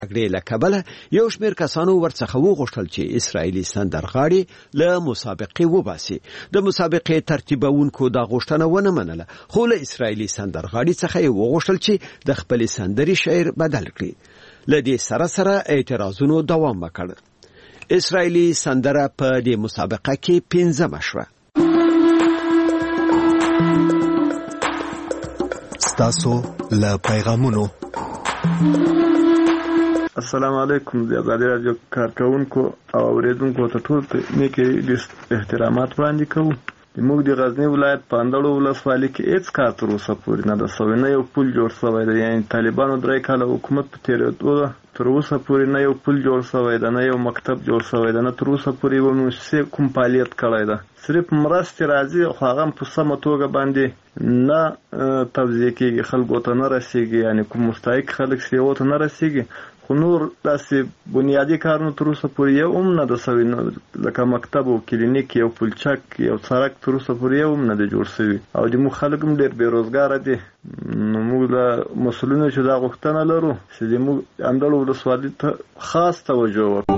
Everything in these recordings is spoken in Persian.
جګړې له کبله یو شمېر کسانو ورڅخه وغوښتل چې اسرائیلي سندرغاړي له مسابقې وباسي. د مسابقې ترتیبونکو دا غوښتنه ونه منله، خو له اسرائیلي سندرغاړي څخه یې وغوښتل چې د خپلې سندرې شعر بدل کړي. له دې سره اعتراضونو دوام وکړ. اسرائیلي سندره په دې مسابقه کې 5مه شوه. ستاسو له پیغامونو. السلام علیکم د آزادي رادیو کارکونکو او اوریدونکو ته ټول نیکې احترامات وړاندې کوو. موږ د غزنی ولایت په اندړو ولسوالۍ کې هیڅ کار تر اوسه پورې نه د سوی نه یو پل جوړ شوی دی. یعنې طالبانو 3 کاله حکومت په تېرېدو تر اوسه پورې نه یو پل جوړ شوی دی، نه یو مکتب جوړ شوی دی، نه تر اوسه پورې یوه موسسې کوم فعالیت کړی ده. صرف مرستې راځي خو هغه هم په سمه توګه باندې نه توزیع کېږي، خلکو ته نه رسېږي، یعنې کوم مستحق خلک چې هغو ته نه رسېږي. خو نور داسې بنیادي کارونه تر اوسه پورې یو هم نه ده سوی، لکه مکتب او کلینیک، یو پلچک، یو سړک تر اوسه پورې یو هم نه دی جوړ شوي. او زموږ خلک هم ډېر بېروزګاره دي. نو موږ له مسؤلینو چې دا غوښتنه لرو چې زموږ اندړو ولسوالۍ ته خاص توجه وکړو.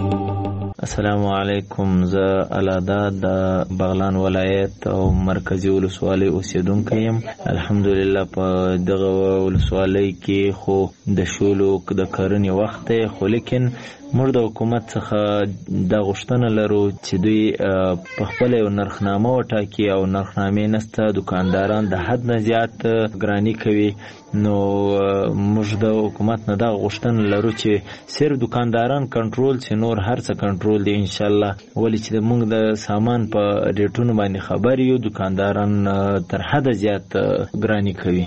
السلام علیکم. زه الادا د بغلان ولایت او مرکزی ولسوالۍ اوسیدونکی یم. الحمدلله په دغه ولسوالۍ کې خو د شولو د کرنې وخت دی، خو لیکن موږ د حکومت څخه دا غوښتنه لرو چې دوی په خپله یو نرخنامه وټاکي او نرخنامې نسته، دکانداران د حد نه زیات ګراني کوي. نو موږ د حکومت نه دا غوښتنه لرو چې صرف دکانداران کنټرول چې نور هر څه کنټرول دی انشاءالله. ولې چې موږ د سامان په ریټونو باندې خبر یو، دکانداران تر حد زیات ګراني کوي.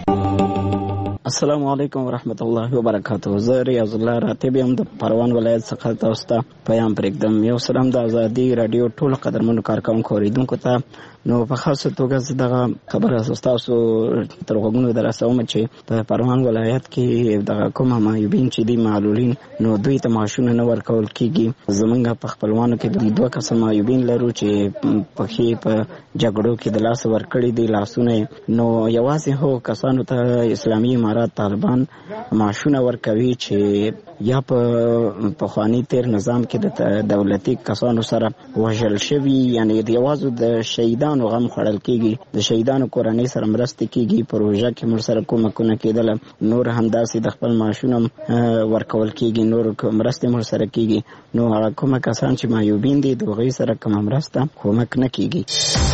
السلام علیکم ورحمت الله وبرکاته. زه ریاض الله راتب یم د پروان ولایت څخه تاسو ته پیغام پرېږدم. یو سلام د آزادي رادیو ټول قدرمنو کارکونکو اوریدونکو ته. نو په خاصه توګه زه دغه خبره تاسو تر غوږونو دررسوم چې په پروان ولایت کې دغه کوم معیوبین چې دي معلولین، نو دوی ته معاشونه نه ورکول کېږي. زمونږ په خپلوانو کې 2 کسه معیوبین لرو چې پښې په جګړو کې د لاس ورکړي دي لاسونه. نو یوازې هو کسانو ته اسلامي امارات طالبان معاشونه ورکوي چې یا په پخواني تیر نظام کې د دولتي کسانو سره وژل شوي، یعنی یوازې د شهیدانو غم خوړل کېږي، د شهیدانو کورنۍ سره مرستې کېږي. پروژه کې موږ سره کومکونه کېدل، نور همداسې د خپل معاشونه ورکول کېږي، نور مرستې موږ سره کېږي. نو هغه کومه کسان چې معیوبین دي د هغوی سره کومه مرسته کومک نه کېږي.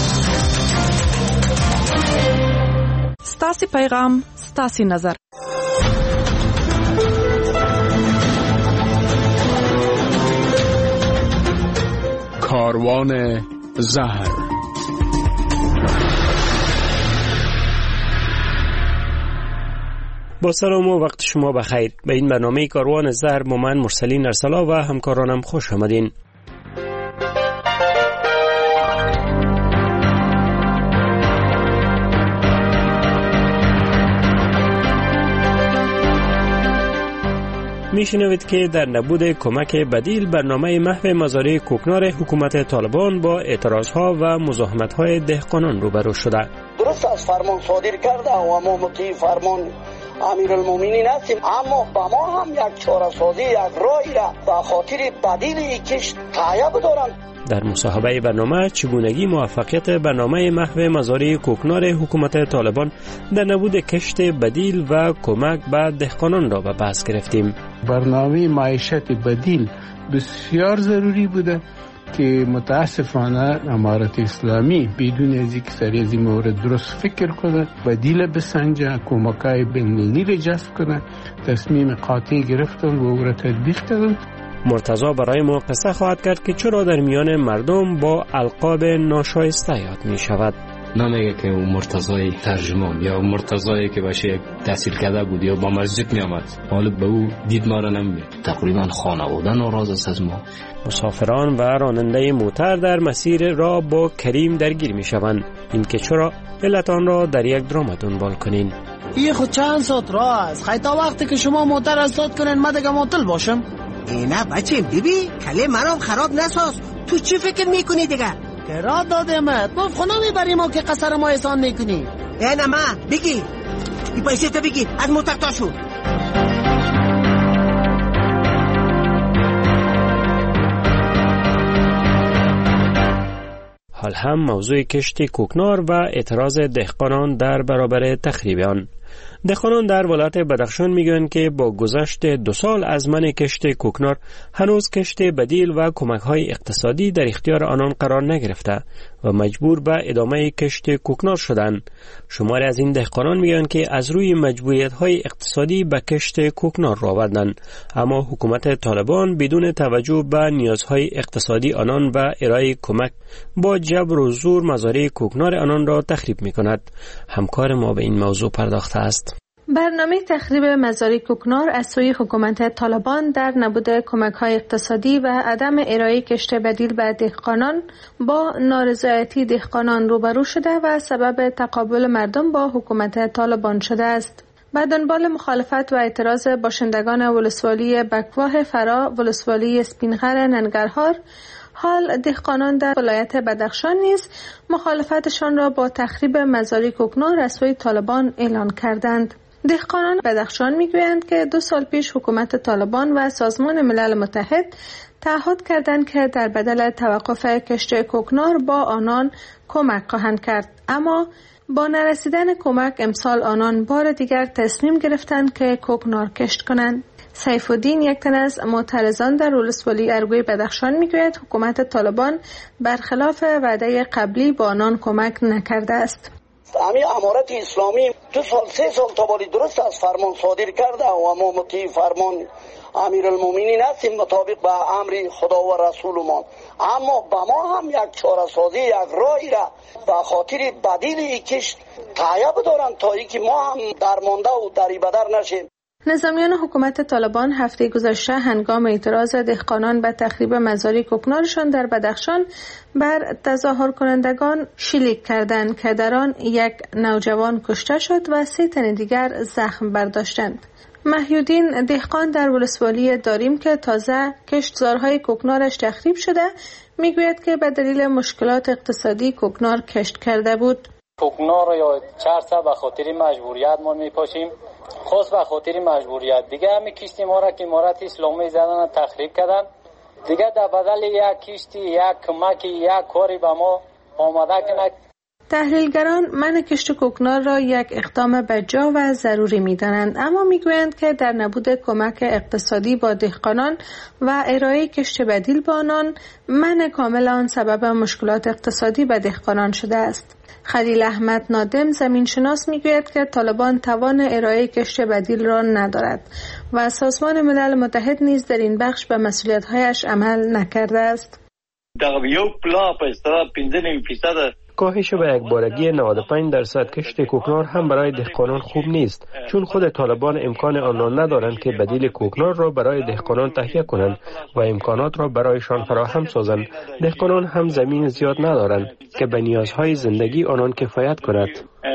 ستاسې پیغام ستاسې نظر. کاروان زهر. با سلام و وقت شما بخیر. به این برنامه کاروان زهر با من مرسلین ارسلا و همکارانم خوش آمدین. میشنوید که در نبود کمک بدیل برنامه محو مزارع کوکنار حکومت طالبان با اعتراضها و مزاحمت‌های دهقانان روبرو شده. درست از فرمان صادر کرده و ما مطیع فرمان امیرالمومنین هستیم، اما با ما هم یک چاره سازی، یک راهی را به خاطر بدیل کشت تهیه بدارند. در مصاحبه برنامه چگونگی موفقیت برنامه محو مزارع کوکنار حکومت طالبان در نبود کشت بدیل و کمک به دهقانان را به بحث گرفتیم. برنامه معیشت بدیل بسیار ضروری بوده که متاسفانه امارت اسلامی بدون از اینکه سر از این مورد درست فکر کنه، بدیل بسنجه، کمکای بین‌المللی را جذب کنه، تصمیم قاطع گرفتن و او را تطبیق کردن. مرتضی برای ما قصه خواهد کرد که چرا در میان مردم با القاب ناشایسته یاد می شود. نمیگه که اون مرتضی ترجمان یا مرتضی که باشه تحصیل کرده بود یا با مسجد می آمد، حالا به او دید ما را نمیده. تقریبا خانواده ناراض است از ما. مسافران و راننده موتر در مسیر را با کریم درگیر می شوند. این که چرا علت آن را در یک درام دنبال کنین. این خود چند ساعت راه است، خیلی تا وقتی که شما موتر استاد کنین من دیگه معطل باشم. نه بچه ببین کله منم خراب نساز. تو چی فکر میکنی دیگه؟ که را دادمت گفت خونه میبری ما که قصر ما احسان میکنی. نه ما بگی این پیسه تو بگی از موتر تا شو. حال هم موضوع کشت کوکنار و اعتراض دهقانان در برابر تخریب آن. دهقانان در ولایت بدخشان میگویند که با گذشت 2 سال از منع کشت کوکنار هنوز کشت بدیل و کمک‌های اقتصادی در اختیار آنان قرار نگرفته و مجبور به ادامه کشت کوکنار شدند. شماری از این دهقانان میگویند که از روی مجبوریت‌های اقتصادی به کشت کوکنار رو آوردند، اما حکومت طالبان بدون توجه به نیازهای اقتصادی آنان و ارائه کمک با جبر و زور مزارع کوکنار آنان را تخریب می‌کند. همکار ما به این موضوع پرداخته است. برنامه تخریب مزارع کوکنار از سوی حکومت طالبان در نبود کمک‌های اقتصادی و عدم ارائه کشت بدیل به دهقانان با نارضایتی دهقانان روبرو شده و سبب تقابل مردم با حکومت طالبان شده است. به دنبال مخالفت و اعتراض باشندگان ولسوالی بکواه فرا، ولسوالی اسپینغر ننگرهار، حال دهقانان در ولایت بدخشان نیز مخالفتشان را با تخریب مزارع کوکنار از سوی طالبان اعلان کردند. دهقانان بدخشان میگویند که 2 سال پیش حکومت طالبان و سازمان ملل متحد تعهد کردند که در بدل توقف کشت کوکنار با آنان کمک خواهند کرد، اما با نرسیدن کمک امسال آنان بار دیگر تصمیم گرفتند که کوکنار کشت کنند. سیف الدین، یک تن از معترضان در ولسوالی ارگوی بدخشان میگوید حکومت طالبان برخلاف وعده قبلی با آنان کمک نکرده است. همین امارت اسلامی 2 سال 3 سال تا بالی درست از فرمان صادر کرده و ما مطیع فرمان امیرالمومنین هستیم مطابق به امر خدا و رسولمان، اما به ما هم یک چاره سازی، یک راهی را به خاطر بدیل کشت تایید بدارن تا اینکه ما هم درمانده و دریبدر نشیم. نظامیان حکومت طالبان هفته گذشته هنگام اعتراض دهقانان به تخریب مزارع کوکنارشان در بدخشان بر تظاهر کنندگان شلیک کردند که در آن 1 نوجوان کشته شد و 3 تن دیگر زخم برداشتند. محیودین دهقان در ولسوالی داریم که تازه کشتزارهای کوکنارش تخریب شده میگوید که به دلیل مشکلات اقتصادی کوکنار کشت کرده بود. کوکنار یا چرسه به خاطر مجبوریت ما میپاشیم، خاص به خاطر مجبوریت دیگه همین کشتی ما را که امارت اسلامی زدن تخریب کردن، دیگه در بدل 1 کشتی 1 کمک 1 کاری به ما آماده کنند. تحلیلگران منع کشت کوکنار را یک اقدام بجا و ضروری می‌دانند، اما میگویند که در نبود کمک اقتصادی با دهقانان و ارائه کشت بدیل با آنان، منع کامل آن سبب مشکلات اقتصادی به دهقانان شده است. خلیل احمد نادم زمینشناس میگوید که طالبان توان ارائه کشت بدیل را ندارد و سازمان ملل متحد نیز در این بخش به مسئولیت‌هایش عمل نکرده است. کاهش به یکبارگی 95% کشت کوکنار هم برای دهقانان خوب نیست، چون خود طالبان امکان آن را ندارند که بدیل کوکنار را برای دهقانان تهیه کنند و امکانات را برایشان فراهم سازند. دهقانان هم زمین زیاد ندارند که به نیازهای زندگی آنان کفایت کند.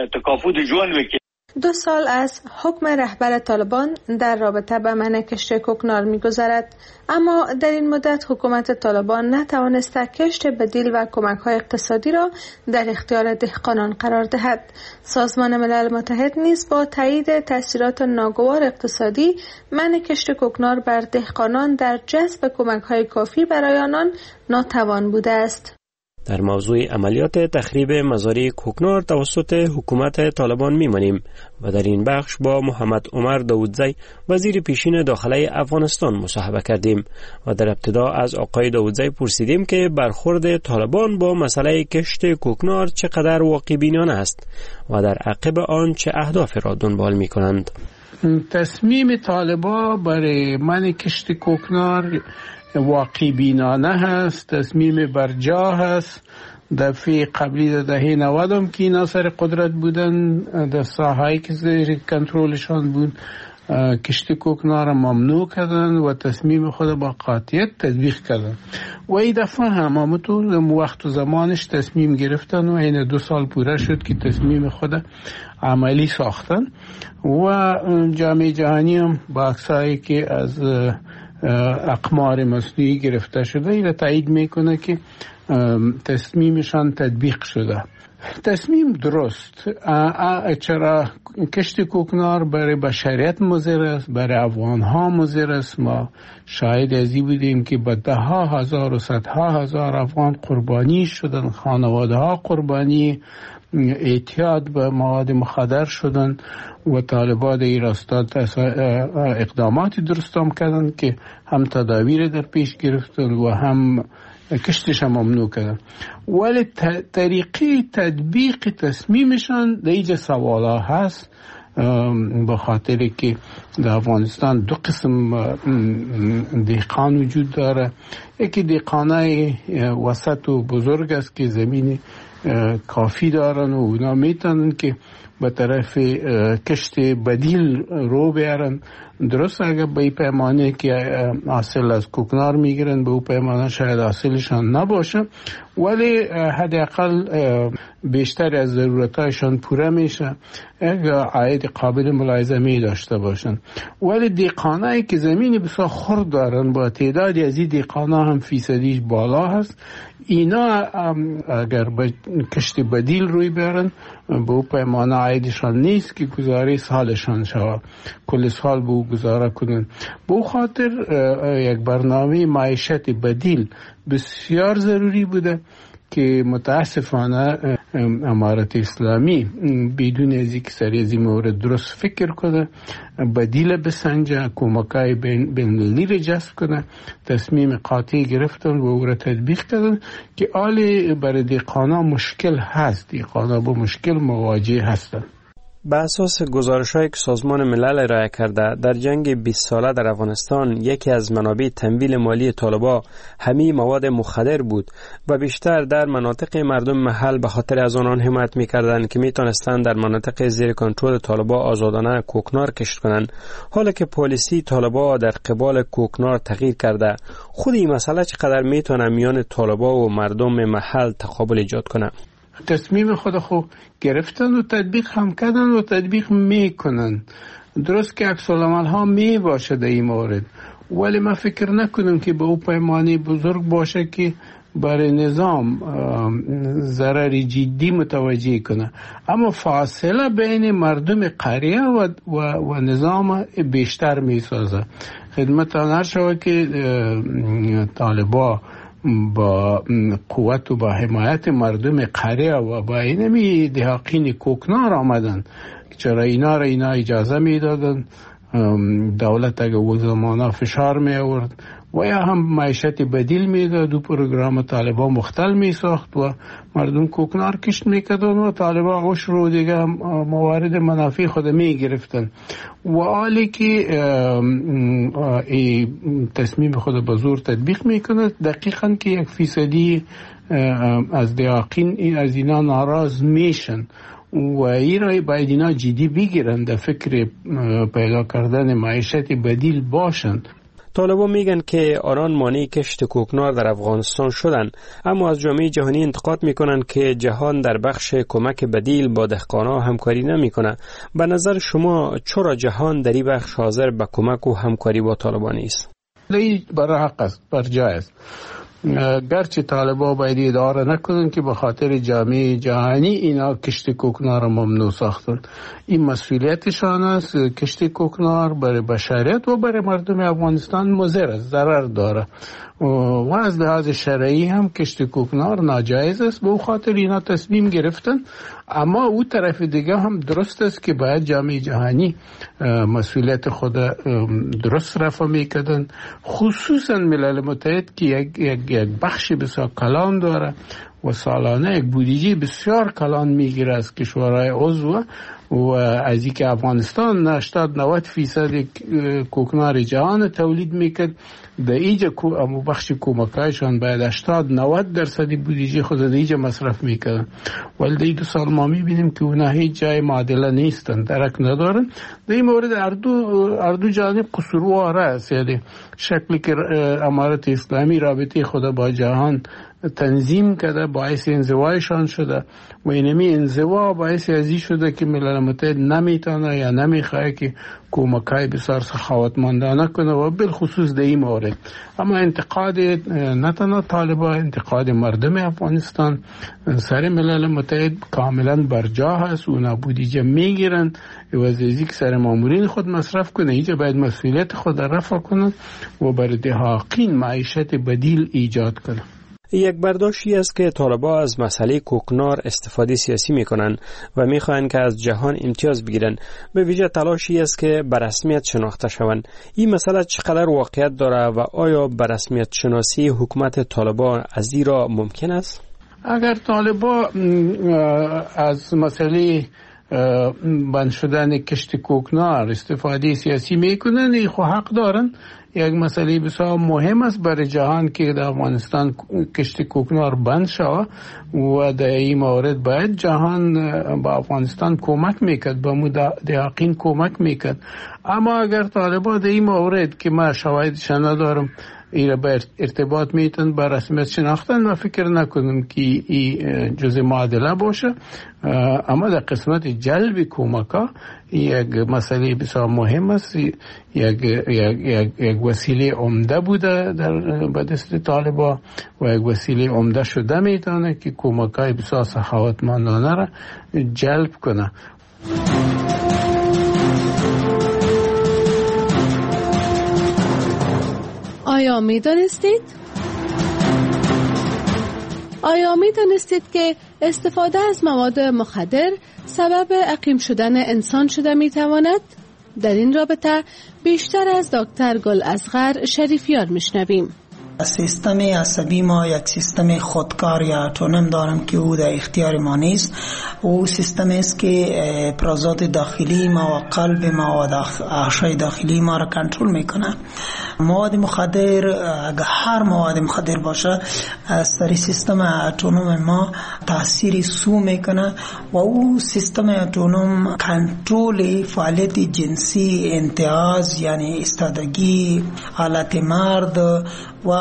2 سال از حکم رهبر طالبان در رابطه با منع کشت کوکنار می‌گذرد، اما در این مدت حکومت طالبان نتوانسته کشت بدیل و کمک‌های اقتصادی را در اختیار دهقانان قرار دهد. سازمان ملل متحد نیز با تایید تأثیرات ناگوار اقتصادی منع کشت کوکنار بر دهقانان در جذب کمک‌های کافی برای آنان ناتوان بوده است. در موضوع عملیات تخریب مزارع کوکنار توسط حکومت طالبان میمانیم و در این بخش با محمد عمر داودزی وزیر پیشین داخلی افغانستان مصاحبه کردیم و در ابتدا از آقای داودزی پرسیدیم که برخورد طالبان با مسئله کشت کوکنار چقدر واقع بینانه است و در عقب آن چه اهدافی را دنبال می کنند. تصمیم طالبان برای منع کشت کوکنار واقعی بینانه هست، تصمیم برجا هست. دفعه قبلی در دهه 90 که اینا سر قدرت بودن، در ساحه‌ای که زیر کنترلشان بود کشت کوکنار ممنوع کردن و تصمیم خود با قاطعیت تطبیق کردن و این دفعه هم همونطور وقت و زمانش تصمیم گرفتن و این 2 سال پوره شد که تصمیم خود عملی ساختن و جامعه جهانی هم با عکسایی که از اقمار مصنوعی گرفته شده این را تایید میکنه که تصمیمشان تطبیق شده. تصمیم درست. چرا کشت کوکنار برای بشریت مضر است، برای افغان‌ها مضر است. ما شاهد ازی بودیم که به ده ها هزار و صدها هزار افغان قربانی شدن، خانواده ها قربانی اعتیاد به مواد مخدر شدن و طالبان ایران اقداماتی درست کردن که هم تدابیر در پیش گرفتن و هم کشتش هم ممنوع کردن، ولی طریقه تطبیق تصمیمشان دیگه سوالا هست، به خاطر که در افغانستان دو قسم دهقان وجود داره. یکی دهقانای وسط و بزرگ است که زمین کافی دارن و اونا میتونن که به طرف کشت بدیل رو بیارن. درست اگر به پیمانه که حاصل از کوکنار میگیرن به او پیمانه شاید حاصلشان نباشه، ولی حداقل بیشتر از ضرورتایشان پوره میشه، عاید قابل ملاحظه می داشته باشن. ولی دهقانایی که زمین بسیار خرد دارن، با تعدادی از این دهقانا هم فیصدیش بالا هست، اینا اگر به کشت بدیل روی بیارن به او پیمانه عایدشان نیست که گزاره سالشان شود، کل سال به او گزاره کنن. به او خاطر یک برنامه معیشت بدیل بسیار ضروری بوده که متاسفانه امارت اسلامی بدون از اینکه سر از این مورد درست فکر کنه، بدیل بسنجه، کمکای بین‌المللی را جذب کنه، تصمیم قاطع گرفتن و او را تطبیق کردن که آل برای دهقانا مشکل هست، دهقانا با مشکل مواجه هستند. به اساس گزارش‌هایی که سازمان ملل ارائه کرده، در جنگ 20 ساله در افغانستان یکی از منابع تمویل مالی طالبان همین مواد مخدر بود و بیشتر در مناطق مردم محل به خاطر از آنان حمایت می‌کردند که می‌تونستند در مناطق زیر کنترل طالبان آزادانه کوکنار کشت کنند. حالا که پالیسی طالبان در قبال کوکنار تغییر کرده، خود این مسئله چقدر می‌تونه میان طالبان و مردم محل تقابل ایجاد کنه؟ تصمیم خود گرفتن و تطبیق هم کردن و تطبیق میکنن. درست که عکس العمل ها می باشه در این مورد، ولی من فکر نکنم که به او پیمانه بزرگ باشه که برای نظام ضرری جدی متوجه کنه. اما فاصله بین مردم قریه و نظام بیشتر می سازه. خدمت آن شود که طالبان با قوت و با حمایت مردم قریه و با اینمی دهقین کوکنار آمدن، چرا اینا اجازه میدادن، دولت اگه او زمانه فشار می آورد و یا هم معیشت بدیل میداد و پروگرام طالبان مختل می ساخت و مردم کوکنار کشت میکردن و طالبان عشر رو دیگه موارد منافع خود می گرفتن. و حالی که تصمیم خود به زور تطبیق میکنه، دقیقاً که 1% از دهقین از اینا ناراض میشن و ایرای باید اینا جدی بگیرن، در فکر پیدا کردن معیشت بدیل باشن. طالبان میگن که آنان مانع کشت کوکنار در افغانستان شدن، اما از جامعه جهانی انتقاد میکنن که جهان در بخش کمک بدیل با دهقانا همکاری نمیکنه. به نظر شما چرا جهان در این بخش حاضر به کمک و همکاری با طالبان نیست؟ برای حق است، بر جای است. گرچه طالبان باید اداره نکنن که به خاطر جامعه جهانی اینا کشت کوکنار ممنوع ساختن. این مسئولیتشان است. کشت کوکنار برای بشریت و برای مردم افغانستان مضر است، ضرر داره و از لحاظ شرعی هم کشت کوکنار ناجایز است. به خاطر اینا تصمیم گرفتن. اما او طرف دیگه هم درست است که باید جامعه جهانی مسئولیت خود درست رفع میکردن، خصوصا ملل متحد که یک بخش بسیار کلان داره و سالانه یک بودجه بسیار کلان میگیره از کشورهای عضو و از اینکه افغانستان 80-90% کوکنار جهان تولید میکرد، در اینجا بخش کمکایشان باید 80-90% بودجه خود در اینجا مصرف میکردن، ولی در این 2 سال ما میبینیم که اونا هیچ جای معادله نیستن، درک ندارن. در این مورد اردو جانب قصوروار است. یعنی شکلی که امارت اسلامی رابطه خود با جهان تنظیم کرده، باعث انزوایشان شده و اینمی انزوا باعث ازی شده که ملل متحد نمیتونه یا نمیخواه که کمکای بسیار سخاوتمندانه کنه و بالخصوص در این مورد. اما انتقاد نه تنها طالبان، انتقاد مردم افغانستان سر ملل متحد کاملا برجا هست. اونا بودجه میگیرن و از ازی که سر مامورین خود مصرف کنه، اینجا باید مسئولیت خود رفع کنن و برای دهاقین معیشت بدیل ایجاد کنن. یک برداشتی است که طالبان از مسئله کوکنار استفاده سیاسی میکنن و میخواهند که از جهان امتیاز بگیرن، به ویژه تلاشی است که به رسمیت شناخته شوند. این مسئله چقدر واقعیت داره و آیا به رسمیت شناسی حکومت طالبان از این را ممکن است؟ اگر طالبان از مسئله بند شدن کشت کوکنار استفاده سیاسی میکنن، خو حق دارن. یک مسئله بسیار مهم است برای جهان که در افغانستان کشت کوکنار بند شود و در این مورد باید جهان با افغانستان کمک میکرد، با مدعقین کمک میکرد. اما اگر طالبان در این مورد که من شواهدش ندارم ایره به ارتباط میتن با رسمیت شناختن، من فکر نکنم که این جزء معادله باشه. اما در قسمت جلب کمکا یک مسئله بسیار مهم است، یک وسیله عمده بوده به دست طالبان و یک وسیله عمده شده میتونه که کمکای بسیار سخاوتمندانه را جلب کنه. آیا می دانستید که استفاده از مواد مخدر سبب عقیم شدن انسان شده می تواند؟ در این رابطه بیشتر از دکتر گل اصغر شریفیار می شنویم. سیستم عصبی ما یک سیستم خودکار یا اتونوم دارم که او در اختیار ما نیست. او سیستم است که افرازات داخلی ما و قلب ما و اعضای داخلی ما را کنترل میکنه. مواد مخدر، اگر هر مواد مخدر باشه، از سر سیستم اتونوم ما تاثیر سو میکنه و او سیستم اتونوم کنترل فعالیت جنسی، امتیاز یعنی استادگی، حالت مرد و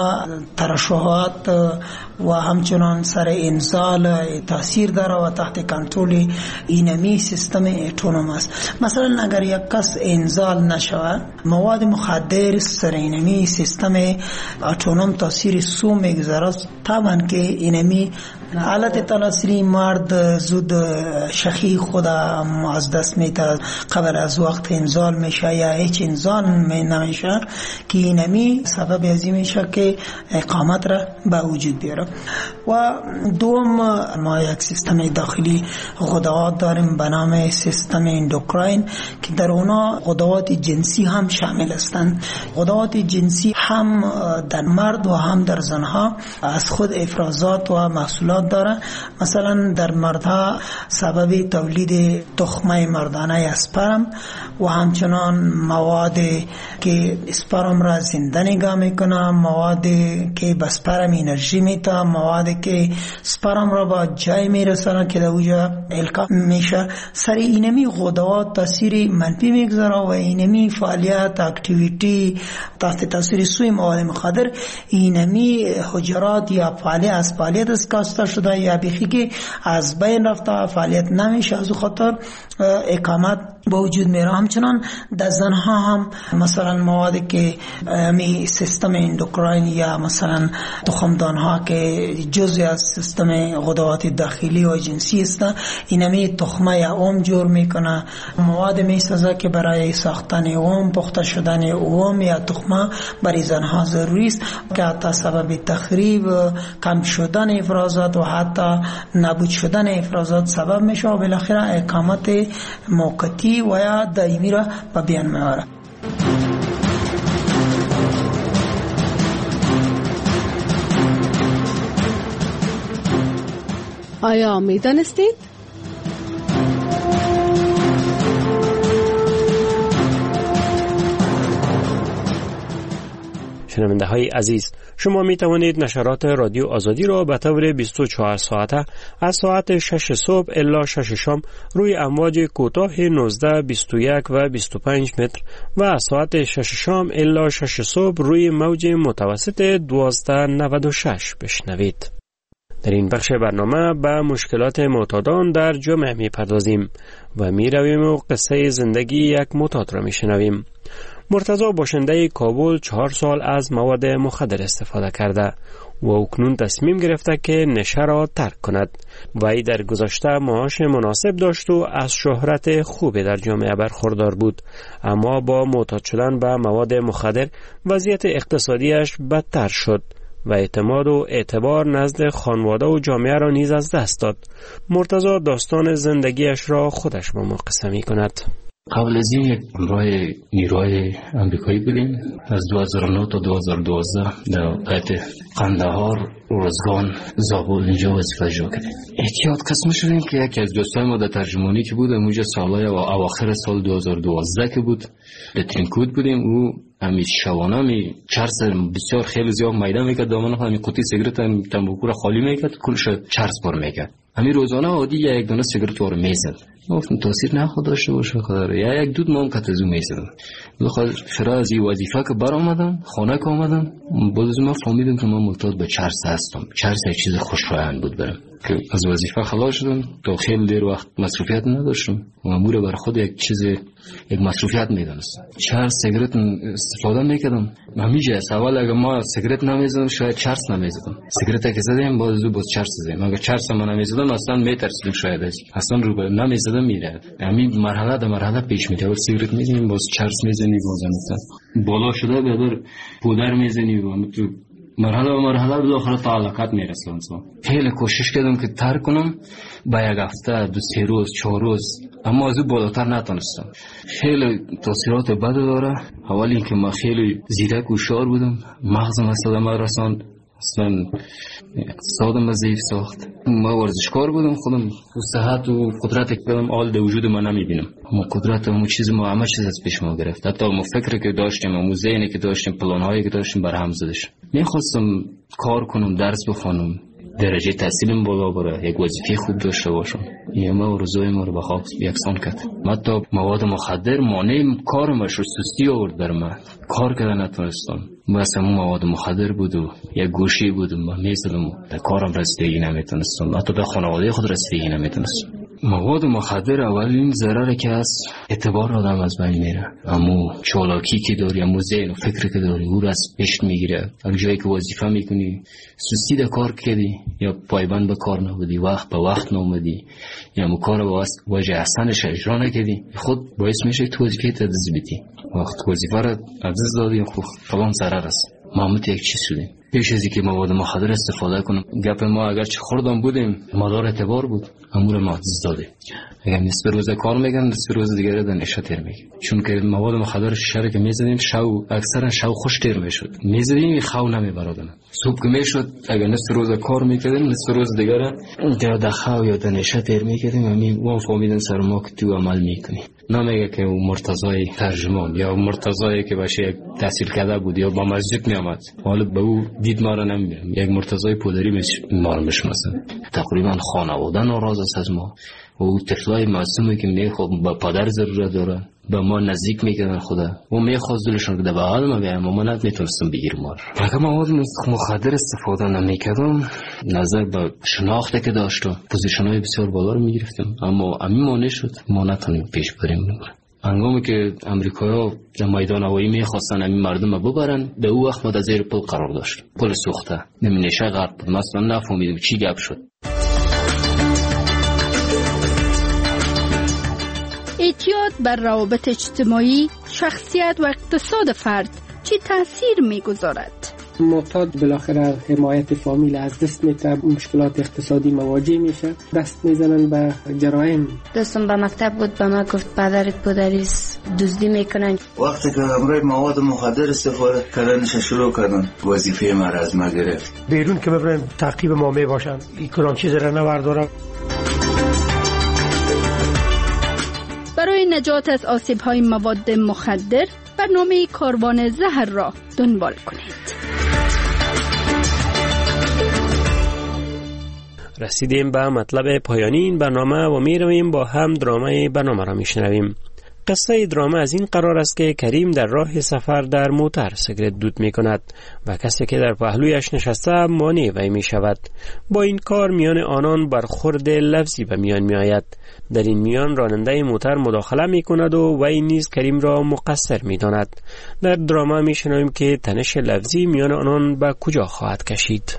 ترشحات و همچنان سر انزال تاثیر داره و تحت کنترل اینمی سیستم اتونوم است. مثلا اگر یک کس انزال نشود، مواد مخدر سر اینمی سیستم اتونوم تاثیر سو میگذاره، طبعا که اینمی حالت تناسلی مرد زود شخی خود از دست میده، قبل از وقت انزال میشه یا هیچ انزال نمیشه که اینمی سبب ازی میشه که اقامت را به وجود بیاره. و دوم، ما یک سیستم داخلی غدوات داریم به نام سیستم اندوکراین که در اونا غدوات جنسی هم شامل هستند. غدوات جنسی هم در مرد و هم در زنها از خود افرازات و محصولات داره. مثلا در مردها سبب تولید تخمه مردانه اسپرم و همچنان مواد که اسپرم را زنده نگاه میکنه، مواد که به اسپرم انرژی میده، مواد که اسپرم را با جای میرسانه که در اوجا القا میشه. سر اینمی غدوات تاثیر منفی میگذاره و اینمی فعالیت اکتیویتی تحت تاثیر سوی مواد مخدر اینمی حجرات یا فعالیت از فعالیت اسکاسته شده یا بیخی که از بین رفته فعالیت نمیشه، از خاطر اقامت با وجود میره. همچنان در زنها هم مثلا مواد که می سیستم اندوکراین یا مثلا تخمدان ها که جزء از سیستم غدوات داخلی و جنسی است، اینمی تخمه یا اوم جور میکنه. مواد میسازه که برای ساختن اوم، پخته شدن اوم یا تخمه برای زنها ضروری است که حتی سبب تخریب، کم شدن افرازات و حتی نابود شدن افرازات سبب میشه و بالاخره اقامت موقتی و یا دائمی را به بیان میاره. آیا میدانستید؟ شنونده های عزیز، شما می توانید نشرات رادیو آزادی را به طور 24 ساعته از ساعت 6 صبح الی 6 شام روی امواج کوتاه 19، 21 و 25 متر و از ساعت 6 شام الی 6 صبح روی موج متوسط 1296 بشنوید. در این بخش برنامه به مشکلات معتادان در جامعه میپردازیم و میرویم و قصه زندگی یک معتاد را میشنویم. مرتضی باشنده کابل 4 سال از مواد مخدر استفاده کرده و اکنون تصمیم گرفته که نشه را ترک کند. وی در گذشته معاش مناسب داشت و از شهرت خوبی در جامعه برخوردار بود، اما با معتاد شدن به مواد مخدر وضعیت اقتصادیش بدتر شد و اعتماد و اعتبار نزد خانواده و جامعه را نیز از دست داد. مرتضی داستان زندگیش را خودش با ما قصه می کند. قبل از این یک همراه نیروهای امریکایی بودیم از 2009 تا 2012 در قطع قندهار، روزگان، زابل اینجا وظیفه اجرا کردیم. احتیاط قسم شدیم که یکی از دوستای ما در ترجمانی که بود اونجا سالهای اواخر سال 2012 که بود در ترینکود بودیم، او همین شبانه می چرس بسیار خیلی زیاد میدان میکرد، دامن همین قوطی سیگرت هم تنباکو را خالی میکرد، کلش چرس بار میکرد. همین روزانه عادی یک دونه سیگرت رو میزد. گفتم تاثیر نخواد داشته باشه خدا، یا یک دود ما هم کتزو میزدم. بخاطر فرا از این وظیفه که بر آمدم خانه که آمدم باز من فهمیدم که من معتاد به چرس هستم. چرس یک چیز خوشایند بود برام که از وظیفه خلاص شدم. تا خیلی دیر وقت مصروفیت نداشتم و امور بر خود یک مصروفیت میدونستم. چرس سیگرت استفاده میکردم. همیشه از اول اگه ما سیگرت نمیزدم شاید چرس نمیزدم. سیگرت که زدیم باز چرس زدیم. اگه چرس ما نمیزدم اصلا میترسیدم شاید اصلا رو به نمیزدم میره. همین مرحله در مرحله پیش میره. اول سیگرت میزنیم باز چرس میزنی باز مثلا بالا شده بعد پودر میزنی و تو مرحله و مرحله به آخر تعلقات میرسه انسان. خیلی کوشش کردم که ترک کنم با یک هفته 2-3 روز 4 روز، اما از او بالاتر نتونستم. خیلی تاثیرات بد داره. اولی که من خیلی زیرک و شار بودم، مغزم اصلا من رساند، اصلا اقتصادم ضعیف ساخت. ما ورزشکار بودم، خودم صحت و قدرت که دارم آل در وجود من نمیبینم. ما قدرت و چیز ما همه چیز از پیش ما گرفت. حتی ما فکری که داشتیم، ما ذهنی که داشتیم، پلان‌هایی که داشتیم بر هم زده شد. می‌خواستم کار کنم، درس بخونم، درجه تحصیلم بالا بره، یک وظیفه خوب داشته باشم. این ما روزای ما رو به خواب یکسان کرد. حتی مواد مخدر مانع کارم شد، سستی آورد بر من. کار کردن نتونستم. بس همون مواد مخدر بود و یک گوشی بود و من میزدم و در کارم رسیدگی نمیتونستم، حتی به خانواده خود رسیدگی نمیتونستم. مواد مخدر اولین ضرری که از اعتبار آدم از بین میره، اما چالاکی که داری، اما ذهن و فکری که داری او را از پیش میگیره. اگه جایی که وظیفه میکنی سستی در کار کردی یا پایبند به کار نبودی، وقت به وقت نامدی یا مو کار با وجه احسنش اجرا نکردی، خود باعث میشه تو وظیفه تدز بدی. وقت وظیفه را عزیز دادی خب فلان ضرر است. ما یک چیز شدیم. پیش از اینکه مواد مخدر استفاده کنم، گپ ما اگر چه خوردم بودیم مدار اعتبار بود، امور ما عزیز داده. اگر نصف روز کار میگن، نصف روز دیگه در نشه تیر میگن. چون که مواد مخدر شهر که میزدیم شو اکثرا شو خوش تیر میشد. میزدیم خو نمیبرادن. صبح که میشد اگر نصف روز کار میکردیم، نصف روز دیگه در خو یا در نشه تیر میکردیم. همین وام فهمیدن سر ما که تو عمل میکنی. نمیگه که مرتضی ترجمان یا مرتضی که باشه یک تحصیل کرده بود یا با مسجد میامد. حالا به او دید ما را نمیبینم. یک مرتضی پودری ما رو میشناسن. تقریبا خانواده ناراض است از ما. و او طفلای معصومی که میخواد با پدر ضرورت داره به ما نزدیک میکنن خدا و میخواست دلشون که به حال ما بیایم، اما نمیتونستم بگیرم. اگه مواد مخدر استفاده نمیکردم، نظر به شناخته که داشتم پوزیشن‌های بسیار بالا رو میگرفتم، اما همین مانع شد ما نتونیم پیش بریم. هنگامی که امریکایی‌ها در میدان هوایی میخواستن همین مردم رو ببرن، در اون وقت ما در زیر پل قرار داشت، پل سوخته، نمیشه غرق بود. مثلا نفهمیدم چی گپ شد. اعتیاد بر روابط اجتماعی، شخصیت و اقتصاد فرد چی تأثیر میگذارد؟ معتاد بالاخره حمایت فامیل از دست میده، مشکلات اقتصادی مواجه میشه، دست میزنن به جرایم. دوستم به مکتب بود به ما گفت پدرت پدریس دزدی میکنن. وقتی که همراه مواد مخدر استفاده کردنش شروع کردن، وظیفه ما را از ما گرفت. بیرون که ببرن تعقیب ما میباشن، این کدام چیز را نبردارم. برای نجات از آسیب‌های مواد مخدر برنامه کاروان زهر را دنبال کنید. رسیدیم به مطلب پایانی این برنامه و می رویم با هم درامه برنامه را می شنویم. قصه دراما از این قرار است که کریم در راه سفر در موتر سیگرت دود می کند و کسی که در پهلویش نشسته مانع وی می شود. با این کار میان آنان برخورد لفظی به میان می آید. در این میان راننده موتر مداخله می کند و وی نیز کریم را مقصر می داند. در دراما می شنویم که تنش لفظی میان آنان به کجا خواهد کشید.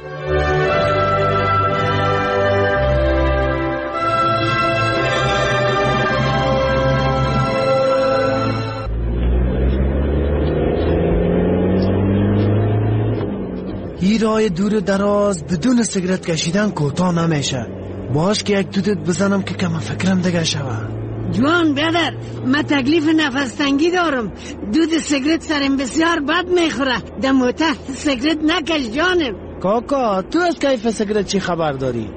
این راه دور دراز بدون سیگرت کشیدن کوتاه نمیشه. باش که یک دودت بزنم که کم فکرم دیگه شوه. جوان برادر، من تکلیف نفس تنگی دارم. دود سیگرت سرم بسیار بد میخوره. در موتر سیگرت نکش جانم. کاکا تو از کیف سیگرت چی خبر داری؟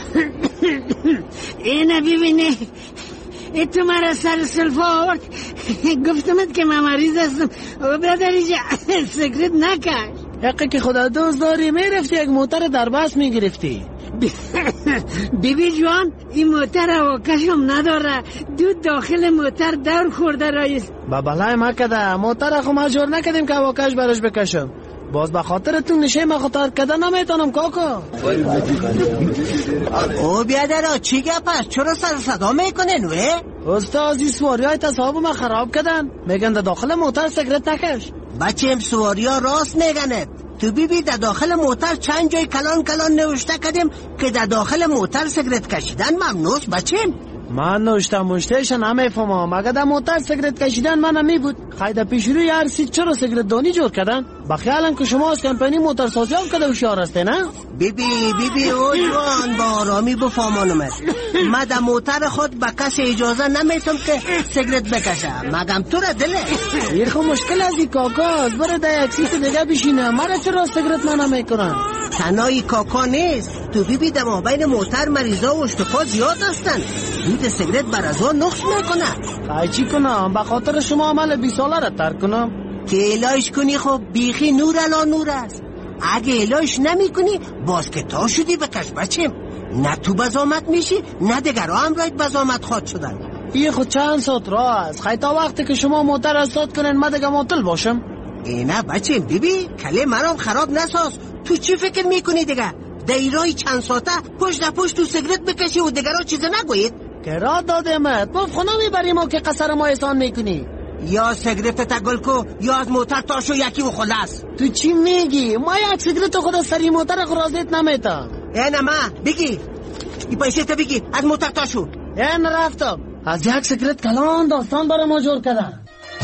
اینه ببینه، تو مرا سر سلفا آورد. گفتمت که من مریض هستم و برادری سیگرت نکش. حقی که خدا دوست داری میرفتی یک موتر در بس میگرفتی. بیبی جوان، این موتر هواکشم نداره. دود داخل موتر دور خورده رایست. بلای ما کده موتر خو مجبور نکدیم که هواکش برش بکشم. باز به خاطر تو نشه ما خطر کده نمیتونم کاکا. او بیادر چی گپ است؟ چرا سر صدا میکنن وی؟ استاد این سواری های تصاحب ما خراب کردن. میگن در داخل موتر سیگرت نکش. بچه سواری ها راست میگنه. تو بیبی در داخل موتر چند جای کلان نوشته کردیم که در داخل موتر سیگرت کشیدن ممنوعه بچیم. من نوشتهش نمیفهمم. اگه در موتر سیگرت کشیدن من نمی بود. خیلی پیش روی هر سی چرا سیگرت دانی جور کردن؟ بخیالم که شما از کمپانی موتر سازی هم کده هوشیار هسته نه؟ بیبی او جوان با آرامی بفهمانم است. من در موتر خود به کسی اجازه نمیتم که سیگرت بکشه. مگم تو را دله این خو مشکل از این کاکا بره در یک سیت دیگه بشینه. مرا چرا سیگرت من نمیکنن؟ تنهایی کاکا نیست. تو بیبی در مابین موتر مریضا و اشتفا زیاد هستن. دود سیگرت بر از آن نقص میکنه. چی کنم؟ به خاطر شما عمل 20 ساله را ترک کنم؟ که الهش کنی خب بیخی نور علا نور است. اگه الهش نمی کنی باز که تا شدی بکش بچیم. نه تو بزامت میشی نه دیگر هم راید بزامت خواد شدن. این خود چند ساعت راه است. خیلی تا وقتی که شما موتر استاد کنن من دیگه معطل باشم. نه بچیم بیبی کله مرام خراب نساز. تو چی فکر میکنی دیگه؟ دیرای چند ساعته پشت تو سیگرت بکشی و دیگر ها چیز نگوید؟ که را دادمت ما خونه میبریم و که قصر ما احسان میکنی. یا سیگرت تگل کو یا از موتر تاشو یکی و خلاص. تو چی میگی؟ ما یک سیگرت خود از سری موتر خرازیت نمیتم. نه ما بگی این پیسه تا بگی از موتر تاشو. رفتم از یک سیگرت کلان داستان برای ما جور کردن.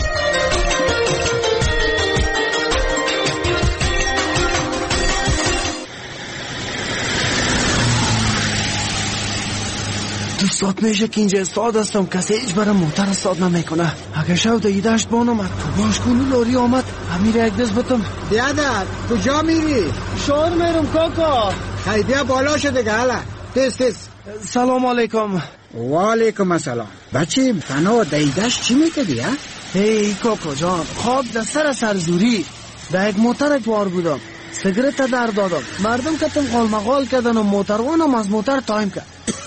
دو ساعت میشه که اینجا استاد هستم. کسی هیچ برای موتر استاد نمیکنه. اگه شو در ایدهشت بانم تو باش کنو لاری آمد امیر یک دست بتم. بیادر کجا میری؟ شور میرم کاکا. خیدیه بالا شده گله. تست سلام علیکم. و علیکم السلام. بچه فنا در ایدهشت چی میکردی ها؟ هی کاکا جان خواب در سرزوری در یک موتر بار بودم. سیگرت در دادم. مردم کتم قالمقال کردن و موتروانم از موتر تایم کرد.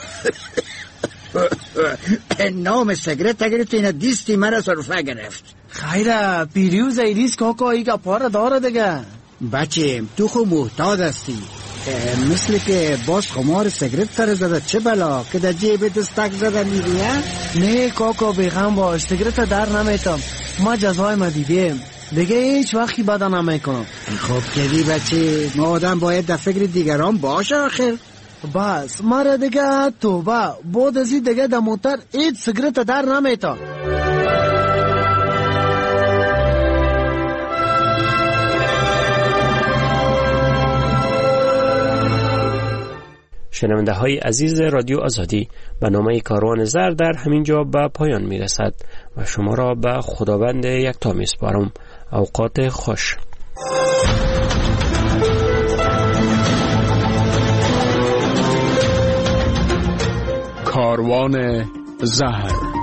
نام سیگرت گرفت اینا دیستی مرا صرفه گرفت. خیره پیریوز ایریس کاکا ایگا پاره داره دیگه. بچه تو خو محتاج هستی. مثل که باز خمار سیگرت سر زده چه بلا که در جیب دستک زده میری ها؟ نه کاکا بیغم باش سیگرت در نمیتم. ما جزای ما دیدیم دیگه هیچ وقتی بدا نمیکنم. خب کدی بچه ما آدم باید در فکر دیگران باشه آخر. بس مرا دیگه توبه بود ازی دیگه در موتر هیچ سیگرت در نمیتم. شنونده های عزیز رادیو آزادی، برنامه کاروان زر در همینجا به پایان میرسد و شما را به خداوند یکتا میسپارم. اوقات خوش. کاروان زهر